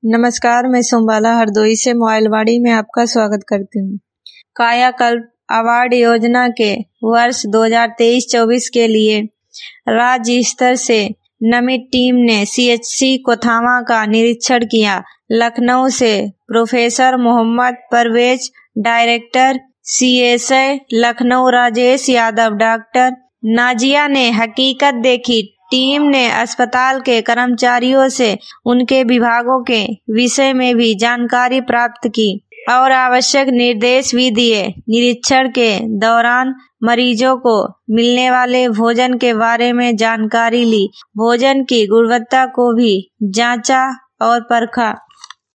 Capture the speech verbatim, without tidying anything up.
नमस्कार, मैं सोमबाला हरदोई से मोबाइलवाड़ी में आपका स्वागत करती हूँ। कायाकल्प अवार्ड योजना के वर्ष दो हज़ार तेईस चौबीस के लिए राज्य स्तर से नामित टीम ने सीएचसी कोथावा का निरीक्षण किया। लखनऊ से professor Mohammad Parvez, director CSI Lucknow Rajesh Yadav, doctor Nazia ने हकीकत देखी। टीम ने अस्पताल के कर्मचारियों से उनके विभागों के विषय में भी जानकारी प्राप्त की और आवश्यक निर्देश भी दिए। निरीक्षण के दौरान मरीजों को मिलने वाले भोजन के बारे में जानकारी ली, भोजन की गुणवत्ता को भी जांचा और परखा।